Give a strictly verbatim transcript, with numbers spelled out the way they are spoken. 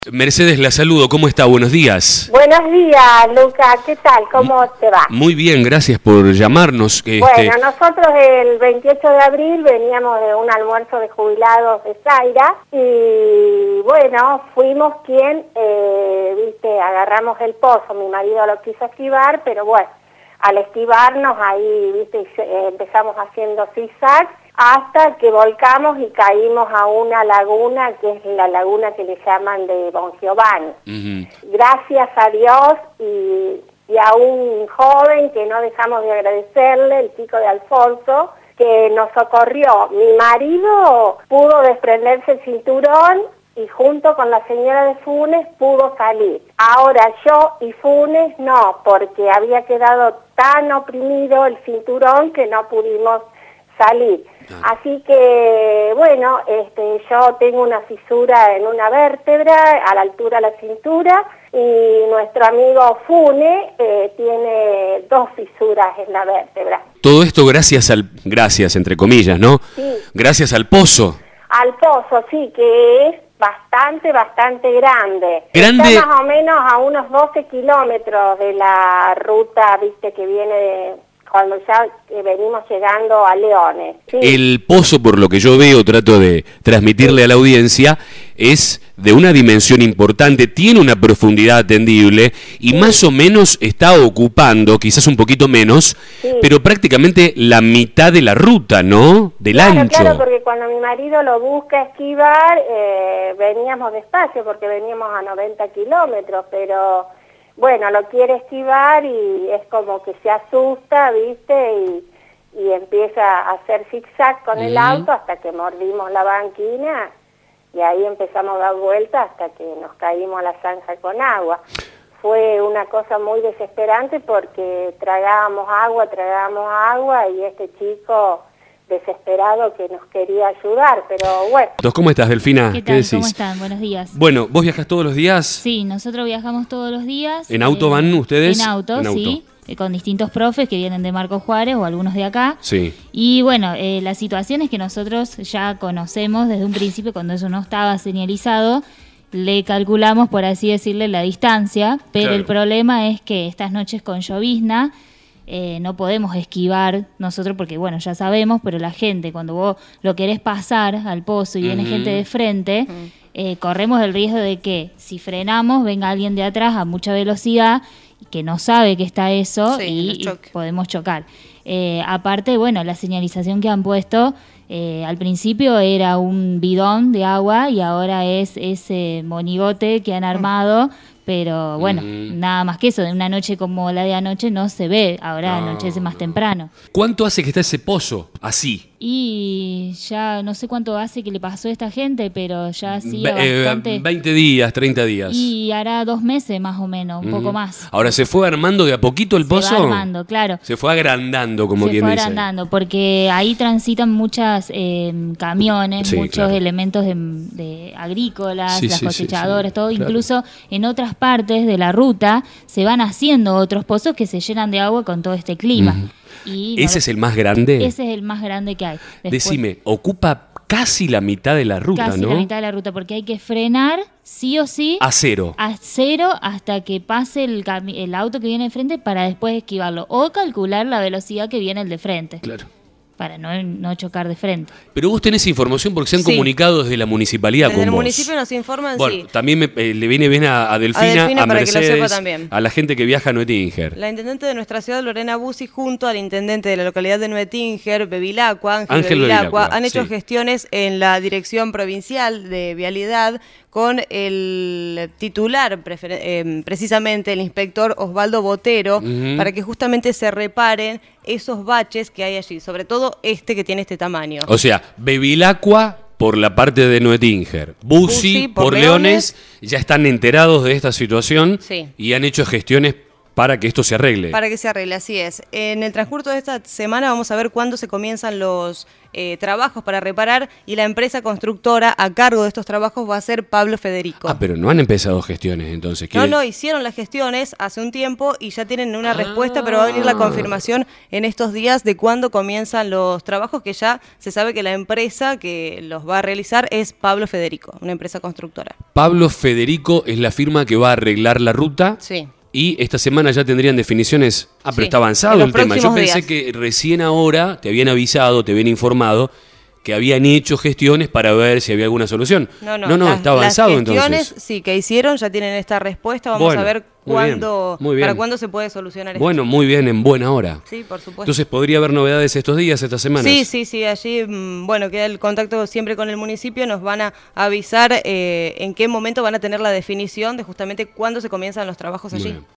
Mercedes, la saludo. ¿Cómo está? Buenos días. Buenos días, Luca. ¿Qué tal? ¿Cómo te va? Muy bien, gracias por llamarnos. Bueno, este... nosotros el veintiocho de abril veníamos de un almuerzo de jubilados de Zaira y bueno, fuimos quien, eh, viste, agarramos el pozo. Mi marido lo quiso esquivar, pero bueno, al esquivarnos ahí, viste, empezamos haciendo zigzags hasta que volcamos y caímos a una laguna, que es la laguna que le llaman de Bon Giovanni. Uh-huh. Gracias a Dios y, y a un joven que no dejamos de agradecerle, el chico de Alfonso, que nos socorrió. Mi marido pudo desprenderse el cinturón y junto con la señora de Funes pudo salir. Ahora yo y Funes no, porque había quedado tan oprimido el cinturón que no pudimos salir. Así que, bueno, este, yo tengo una fisura en una vértebra a la altura de la cintura y nuestro amigo Fune eh, tiene dos fisuras en la vértebra. Todo esto gracias al, gracias entre comillas, ¿no? Sí. Gracias al pozo. Al pozo, sí, que es bastante, bastante grande. Grande. Está más o menos a unos doce kilómetros de la ruta, viste, que viene de... cuando ya venimos llegando a Leones. Sí. El pozo, por lo que yo veo, trato de transmitirle sí. a la audiencia, es de una dimensión importante, tiene una profundidad atendible y sí. más o menos está ocupando, quizás un poquito menos, sí. pero prácticamente la mitad de la ruta, ¿no? Del claro, ancho. Claro, porque cuando mi marido lo busca esquivar, eh, veníamos despacio, porque veníamos a noventa kilómetros, pero... bueno, lo quiere esquivar y es como que se asusta, ¿viste? Y, y empieza a hacer zigzag con mm. el auto hasta que mordimos la banquina y ahí empezamos a dar vueltas hasta que nos caímos a la zanja con agua. Fue una cosa muy desesperante porque tragábamos agua, tragábamos agua y este chico... desesperado que nos quería ayudar, pero bueno. ¿Cómo estás, Delfina? ¿Qué tal? ¿Qué decís? ¿Cómo están? Buenos días. Bueno, ¿vos viajás todos los días? Sí, nosotros viajamos todos los días. ¿En auto eh, van ustedes? En auto, en auto. sí, eh, con distintos profes que vienen de Marcos Juárez o algunos de acá. Sí. Y bueno, eh, la situación es que nosotros ya conocemos desde un principio, cuando eso no estaba señalizado, le calculamos, por así decirle, la distancia, pero claro. el problema es que estas noches con llovizna, Eh, no podemos esquivar nosotros porque, bueno, ya sabemos, pero la gente, cuando vos lo querés pasar al pozo y viene uh-huh. gente de frente, uh-huh. eh, corremos el riesgo de que si frenamos venga alguien de atrás a mucha velocidad que no sabe que está eso sí, y, y podemos chocar. Eh, aparte, bueno, la señalización que han puesto eh, al principio era un bidón de agua y ahora es ese monigote que han armado. Uh-huh. Pero bueno, mm. nada más que eso, de una noche como la de anoche no se ve, ahora no, anochece más temprano. ¿Cuánto hace que está ese pozo así? Y ya no sé cuánto hace que le pasó a esta gente, pero ya hacía Be- bastante... Eh, veinte días, treinta días. Y hará dos meses más o menos, un mm. poco más. Ahora, ¿se fue armando de a poquito el se pozo? Se va armando, claro. Se fue agrandando, como se quien dice. dice. Se fue agrandando, porque ahí transitan muchos eh, camiones, sí, muchos claro. elementos de, de agrícolas, sí, las sí, cosechadoras, sí, sí. todo. Claro. Incluso en otras partes de la ruta se van haciendo otros pozos que se llenan de agua con todo este clima. Mm. Y ¿Ese no, es el más grande? Ese es el más grande que hay. Después, decime, ocupa casi la mitad de la ruta, casi ¿no? Casi la mitad de la ruta, porque hay que frenar sí o sí. A cero. A cero hasta que pase el, cami- el auto que viene de frente para después esquivarlo. O calcular la velocidad que viene el de frente. Claro. Para no, no chocar de frente. Pero vos tenés información porque se han sí. comunicado desde la municipalidad desde con el vos. municipio nos informan, bueno, sí. También me, eh, le viene bien a, a Delfina, a, Delfina, a para Mercedes, que lo sepa también. A la gente que viaja a Nuetinger. La intendente de nuestra ciudad, Lorena Bussi, junto al intendente de la localidad de Nuetinger, Bevilacqua, Ángel, Ángel Bevilacqua, Bevilacqua, han hecho sí. gestiones en la Dirección Provincial de Vialidad con el titular, prefer- eh, precisamente el inspector Osvaldo Botero, uh-huh. para que justamente se reparen esos baches que hay allí, sobre todo este que tiene este tamaño. O sea, Bevilacqua por la parte de Nuetinger, Bussi por, por Leones, Leones, ya están enterados de esta situación sí. y han hecho gestiones para que esto se arregle. Para que se arregle, así es. En el transcurso de esta semana vamos a ver cuándo se comienzan los eh, trabajos para reparar y la empresa constructora a cargo de estos trabajos va a ser Pablo Federico. Ah, pero no han empezado gestiones entonces. No, no, hicieron las gestiones hace un tiempo y ya tienen una ah. respuesta, pero va a venir la confirmación en estos días de cuándo comienzan los trabajos, que ya se sabe que la empresa que los va a realizar es Pablo Federico, una empresa constructora. Pablo Federico es la firma que va a arreglar la ruta. Sí. Y esta semana ya tendrían definiciones. Ah, pero sí, está avanzado el tema. Yo pensé días. que recién ahora te habían avisado, te habían informado que habían hecho gestiones para ver si había alguna solución. No, no, no, no las, está avanzado las gestiones, entonces. sí, que hicieron, ya tienen esta respuesta. Vamos bueno, a ver muy cuándo, bien, muy bien. para cuándo se puede solucionar esto. Bueno, muy bien, en buena hora. Sí, por supuesto. Entonces, ¿podría haber novedades estos días, estas semanas? Sí, sí, sí, allí, bueno, queda el contacto siempre con el municipio, nos van a avisar eh, en qué momento van a tener la definición de justamente cuándo se comienzan los trabajos allí.